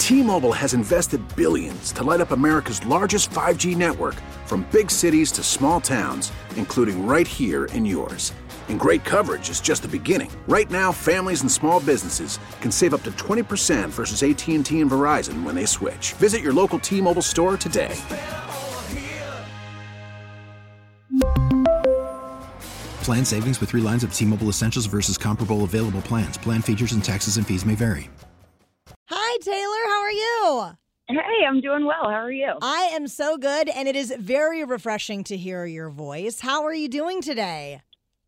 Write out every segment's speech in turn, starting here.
T-Mobile has invested billions to light up America's largest 5G network, from big cities to small towns, including right here in yours. And great coverage is just the beginning. Right now, families and small businesses can save up to 20% versus AT&T and Verizon when they switch. Visit your local T-Mobile store today. Plan savings with 3 lines of T-Mobile Essentials versus comparable available plans. Plan features and taxes and fees may vary. Hi, Taylor. How are you? Hey, I'm doing well. How are you? I am so good, and it is very refreshing to hear your voice. How are you doing today?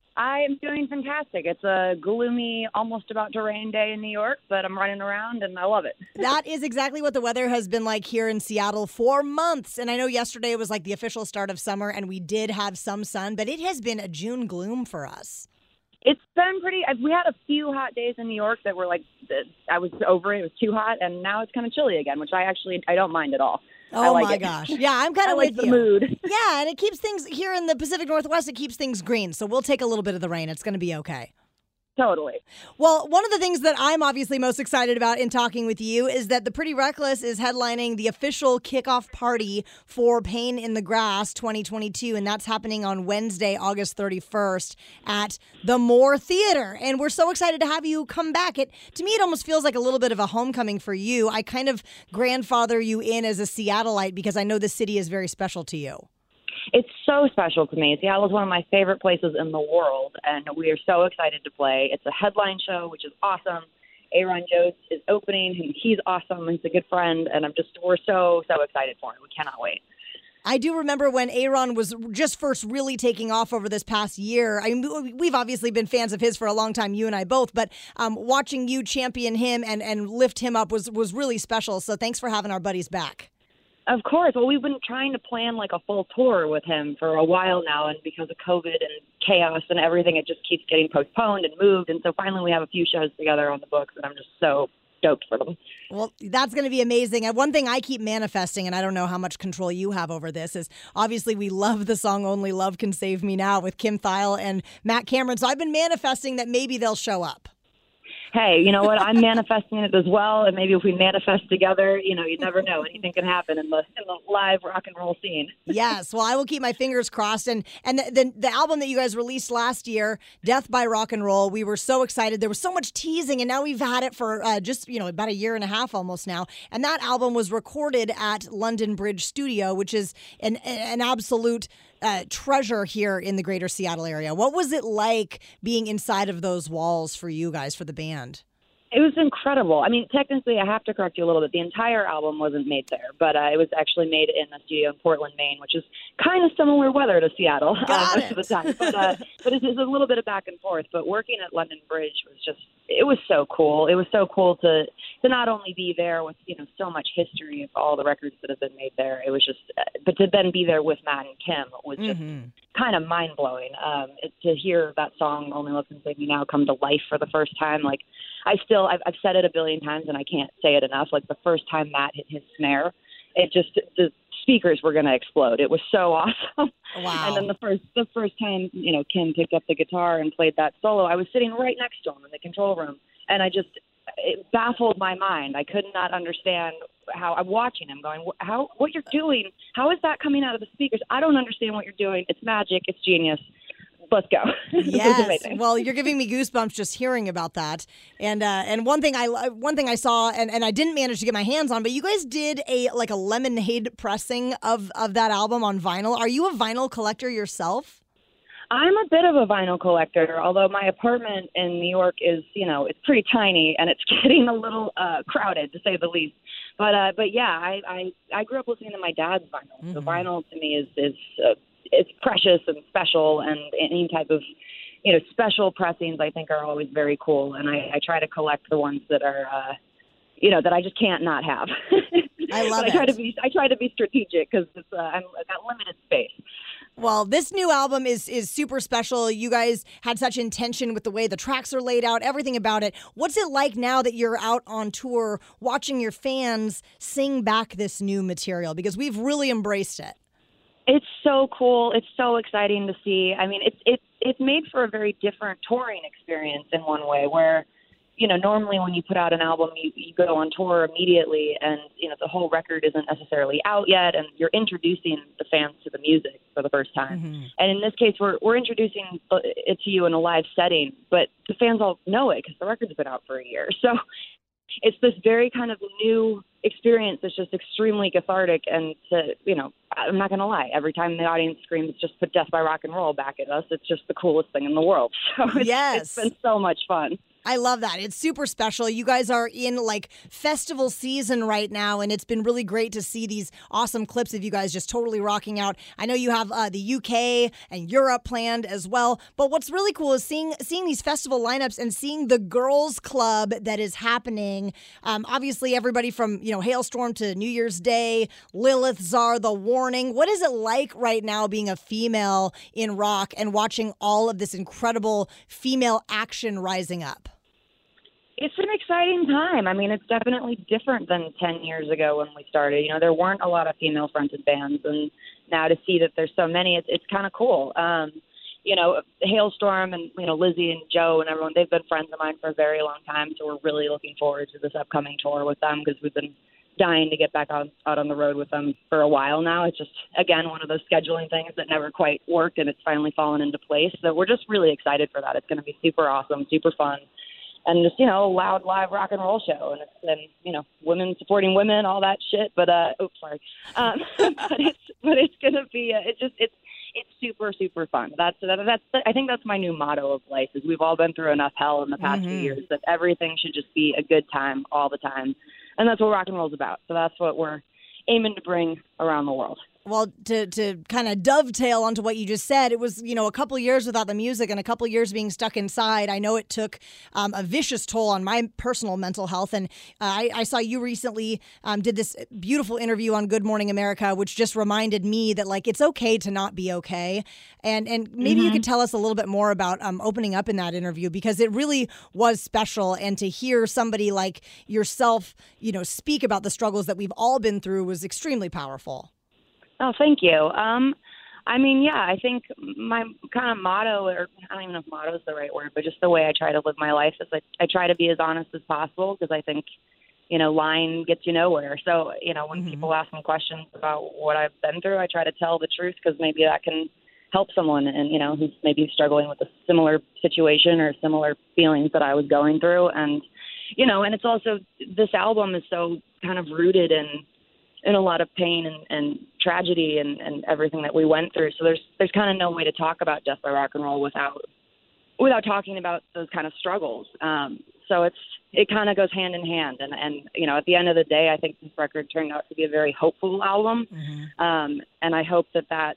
I am doing fantastic. It's a gloomy, almost about to rain day in New York, but I'm running around and I love it. That is exactly what the weather has been like here in Seattle for months. And I know yesterday was like the official start of summer, and we did have some sun, but it has been a June gloom for us. It's been pretty. We had a few hot days in New York that were like, I was over it. It was too hot, and now it's kind of chilly again, which I don't mind at all. Oh, like my it. gosh. Yeah, I'm kind of like with the you. Mood. Yeah, and it keeps things here in the Pacific Northwest, it keeps things green. So we'll take a little bit of the rain. It's going to be okay. Totally. Well, one of the things that I'm obviously most excited about in talking with you is that the Pretty Reckless is headlining the official kickoff party for Pain in the Grass 2022, and that's happening on Wednesday, August 31st at the Moore Theater. And we're so excited to have you come back. To me, it almost feels like a little bit of a homecoming for you. I kind of grandfather you in as a Seattleite because I know the city is very special to you. It's so special to me. Seattle is one of my favorite places in the world, and we are so excited to play. It's a headline show, which is awesome. Aaron Jones is opening. He's awesome. He's a good friend, and we're so excited for it. We cannot wait. I do remember when Aaron was just first really taking off over this past year. I mean, we've obviously been fans of his for a long time, you and I both, but watching you champion him and lift him up was really special. So thanks for having our buddies back. Of course. Well, we've been trying to plan like a full tour with him for a while now, and because of COVID and chaos and everything, it just keeps getting postponed and moved. And so finally we have a few shows together on the books, and I'm just so stoked for them. Well, that's going to be amazing. And one thing I keep manifesting, and I don't know how much control you have over this, is obviously we love the song Only Love Can Save Me Now with Kim Thile and Matt Cameron. So I've been manifesting that maybe they'll show up. Hey, you know what? I'm manifesting it as well, and maybe if we manifest together, you never know. Anything can happen in the live rock and roll scene. Yes, well, I will keep my fingers crossed. And the album that you guys released last year, Death by Rock and Roll, we were so excited. There was so much teasing, and now we've had it for just about a year and a half almost now. And that album was recorded at London Bridge Studio, which is an absolute treasure here in the greater Seattle area. What was it like being inside of those walls for you guys, for the band? It was incredible. I mean, technically, I have to correct you a little bit. The entire album wasn't made there, but it was actually made in a studio in Portland, Maine, which is kind of similar weather to Seattle most of the time. But it's a little bit of back and forth. But working at London Bridge it was so cool. It was so cool to not only be there with, so much history of all the records that have been made there. It was just, but to then be there with Matt and Kim was just kind of mind blowing. To hear that song, Only Love Can Save Me Now, come to life for the first time, like, I've said it a billion times and I can't say it enough. Like the first time Matt hit his snare, the speakers were going to explode. It was so awesome. Wow. And then the first time, Kim picked up the guitar and played that solo, I was sitting right next to him in the control room, and it baffled my mind. I could not understand how I'm watching him going, what you're doing, how is that coming out of the speakers? I don't understand what you're doing. It's magic. It's genius. Let's go. Yes. Well, you're giving me goosebumps just hearing about that. And one thing I saw and I didn't manage to get my hands on, but you guys did a Lemonade pressing of that album on vinyl. Are you a vinyl collector yourself? I'm a bit of a vinyl collector, although my apartment in New York is, it's pretty tiny and it's getting a little crowded, to say the least. But yeah, I grew up listening to my dad's vinyl. Mm-hmm. So vinyl to me is it's precious and special, and any type of, special pressings I think are always very cool. And I try to collect the ones that are, that I just can't not have. I love it. I try to be strategic because I've got limited space. Well, this new album is super special. You guys had such intention with the way the tracks are laid out, everything about it. What's it like now that you're out on tour, watching your fans sing back this new material? Because we've really embraced it. It's so cool. It's so exciting to see. I mean, it's made for a very different touring experience in one way where, normally when you put out an album, you go on tour immediately, and, the whole record isn't necessarily out yet, and you're introducing the fans to the music for the first time. Mm-hmm. And in this case, we're introducing it to you in a live setting, but the fans all know it because the record's been out for a year. So it's this very kind of new experience that's just extremely cathartic. And I'm not going to lie, every time the audience screams, just put Death by Rock and Roll back at us, it's just the coolest thing in the world. So it's been so much fun. I love that. It's super special. You guys are in festival season right now, and it's been really great to see these awesome clips of you guys just totally rocking out. I know you have the UK and Europe planned as well, but what's really cool is seeing these festival lineups and seeing the girls club that is happening. Obviously, everybody from Hailstorm to New Year's Day, Lilith, Czar, The Warning. What is it like right now being a female in rock and watching all of this incredible female action rising up? It's an exciting time. I mean, it's definitely different than 10 years ago when we started. There weren't a lot of female-fronted bands, and now to see that there's so many, it's kind of cool. Hailstorm and, Lizzie and Joe and everyone, they've been friends of mine for a very long time, so we're really looking forward to this upcoming tour with them because we've been dying to get back out on the road with them for a while now. It's just, again, one of those scheduling things that never quite worked, and it's finally fallen into place. So we're just really excited for that. It's going to be super awesome, super fun. And just, a loud live rock and roll show. And women supporting women, all that shit. But, sorry. But it's going to be, it's super, super fun. I think that's my new motto of life is we've all been through enough hell in the past few years that everything should just be a good time all the time. And that's what rock and roll is about. So that's what we're aiming to bring around the world. Well, to kind of dovetail onto what you just said, it was, a couple years without the music and a couple years being stuck inside. I know it took a vicious toll on my personal mental health. And I saw you recently did this beautiful interview on Good Morning America, which just reminded me that, it's okay to not be okay. And maybe you could tell us a little bit more about opening up in that interview, because it really was special. And to hear somebody like yourself, speak about the struggles that we've all been through was extremely powerful. Oh, thank you. I think my kind of motto, or I don't even know if motto is the right word, but just the way I try to live my life is I try to be as honest as possible, because I think, lying gets you nowhere. So, when people ask me questions about what I've been through, I try to tell the truth, because maybe that can help someone and, who's maybe struggling with a similar situation or similar feelings that I was going through. And, and it's also, this album is so kind of rooted in a lot of pain and tragedy and everything that we went through. So there's kind of no way to talk about Death by Rock and Roll without talking about those kind of struggles. So it kind of goes hand in hand. And at the end of the day, I think this record turned out to be a very hopeful album. And I hope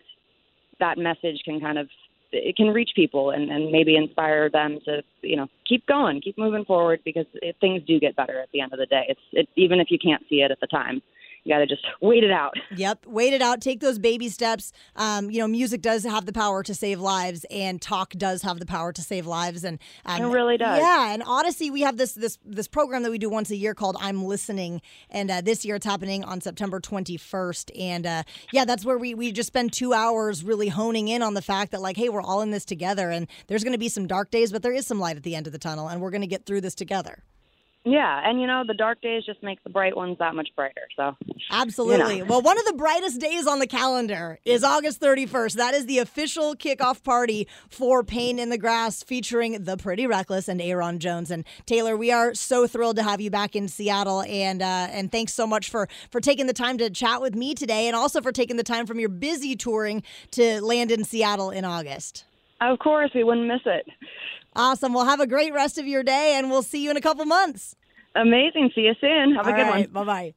that message can it can reach people and maybe inspire them to, keep going, keep moving forward, because things do get better at the end of the day. It's even if you can't see it at the time. You got to just wait it out. Yep. Wait it out. Take those baby steps. Music does have the power to save lives, and talk does have the power to save lives. And it really does. Yeah. And Odyssey, we have this program that we do once a year called I'm Listening. And this year it's happening on September 21st. And that's where we just spend 2 hours really honing in on the fact that, hey, we're all in this together. And there's going to be some dark days, but there is some light at the end of the tunnel. And we're going to get through this together. Yeah, and the dark days just make the bright ones that much brighter. So absolutely. Well, one of the brightest days on the calendar is August 31st. That is the official kickoff party for Pain in the Grass, featuring The Pretty Reckless and Aaron Jones. And Taylor, we are so thrilled to have you back in Seattle, and thanks so much for taking the time to chat with me today, and also for taking the time from your busy touring to land in Seattle in August. Of course, we wouldn't miss it. Awesome. Well, have a great rest of your day, and we'll see you in a couple months. Amazing. See you soon. Have a good one. Bye-bye.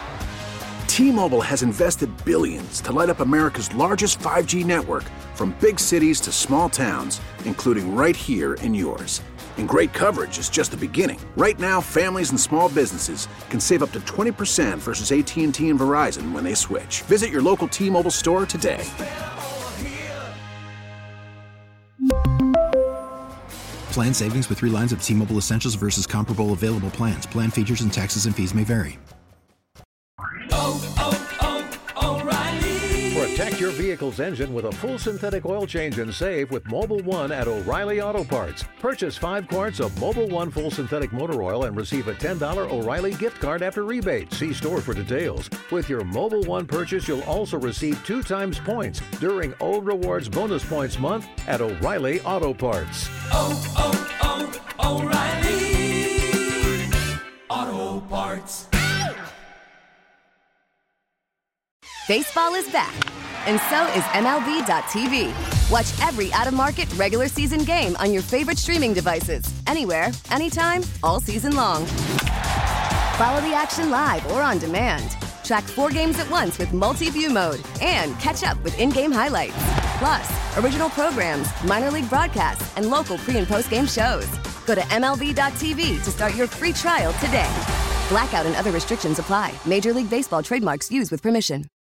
T-Mobile has invested billions to light up America's largest 5G network, from big cities to small towns, including right here in yours. And great coverage is just the beginning. Right now, families and small businesses can save up to 20% versus AT&T and Verizon when they switch. Visit your local T-Mobile store today. Plan savings with 3 lines of T-Mobile Essentials versus comparable available plans. Plan features and taxes and fees may vary. For a Protect your vehicle's engine with a full synthetic oil change and save with Mobil 1 at O'Reilly Auto Parts. Purchase 5 quarts of Mobil 1 full synthetic motor oil and receive a $10 O'Reilly gift card after rebate. See store for details. With your Mobil 1 purchase, you'll also receive 2 times points during O Rewards Bonus Points Month at O'Reilly Auto Parts. O'Reilly Auto Parts. Baseball is back, and so is MLB.tv. Watch every out-of-market regular season game on your favorite streaming devices, anywhere, anytime, all season long. Follow the action live or on demand. Track 4 games at once with multi-view mode and catch up with in-game highlights. Plus, original programs, minor league broadcasts, and local pre- and post-game shows. Go to MLB.tv to start your free trial today. Blackout and other restrictions apply. Major League Baseball trademarks used with permission.